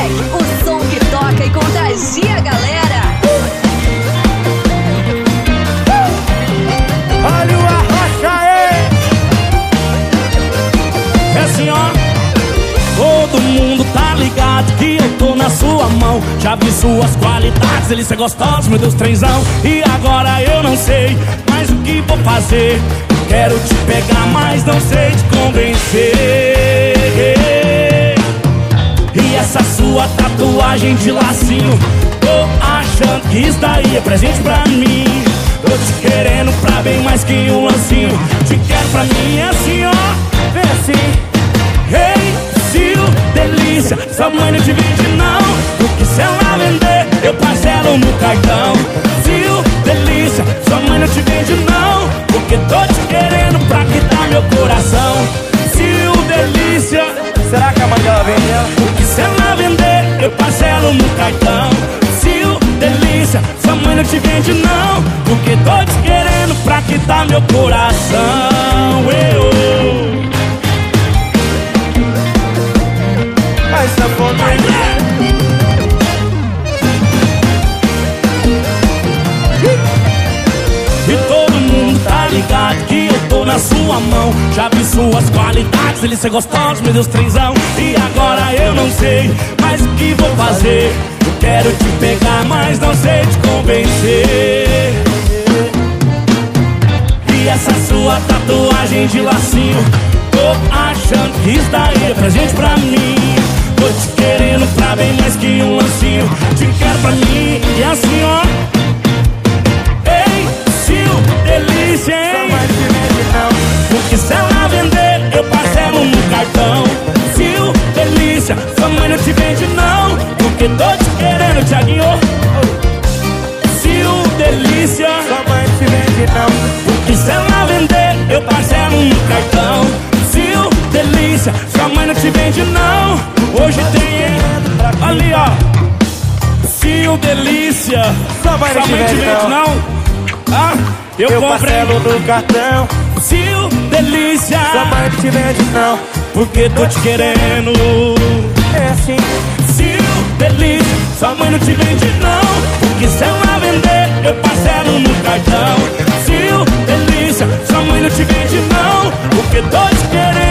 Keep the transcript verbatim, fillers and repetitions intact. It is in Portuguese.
o som que toca e contagia a galera. Olha o Arrocha aí. É assim, ó. Todo mundo tá ligado que eu tô na sua mão. Já vi suas qualidades, ele é gostoso, meu Deus, trenzão. E agora eu não sei mais o que vou fazer. Quero te pegar, mas não sei te convencer. E essa sua tatuagem de lacinho, tô achando que isso daí é presente pra mim. Tô te querendo pra bem mais que um lancinho. Te quero pra mim, é assim, ó. Vem assim. Hey, Sil, delícia, sua mãe não te vende não. Porque se ela vender, eu parcelo no cartão. Sil, delícia, sua mãe não te vende não. Porque tô te querendo pra quitar meu coração. Sil, delícia. Será que a mãe dela vende ela? Porque se ela vender, eu parcelo no cartão. Sil, delícia, sua mãe não te vende não. Porque tô te querendo pra quitar meu coração. Eu. Ai, safona. E todo mundo tá ligado que eu tô na sua mão. Já vi suas qualidades, ele ser gostoso, meu Deus, trenzão. E agora eu não sei mais o que vou fazer. Eu quero te pegar, mas não sei te convencer. E essa sua tatuagem de lacinho, tô achando que isso daí é presente pra mim. Tô te querendo pra bem mais que um lancinho. Te quero pra mim, e assim, ó. Ei, Sil, delícia, hein? Porque se ela vender, eu parcelo no cartão. Sil, delícia, sua mãe não te vende não. Porque tô te querendo, Thiaguinho. Sil, delícia, Sua mãe te vende não. porque se ela vender, eu parcelo no cartão. Sil, delícia, sua mãe não te vende não. Hoje tem, hein? Ali, ó. Sil, delícia, Sua mãe não te vende não. Ah, eu, Eu comprei parcelo no cartão. Sil, delícia, Sua mãe não te vende não. porque tô te querendo. É assim. Sil, delícia, sua mãe não te vende não. Porque se ela vender, eu parcelo no cartão. Sil, delícia, sua mãe não te vende não. Porque tô te querendo.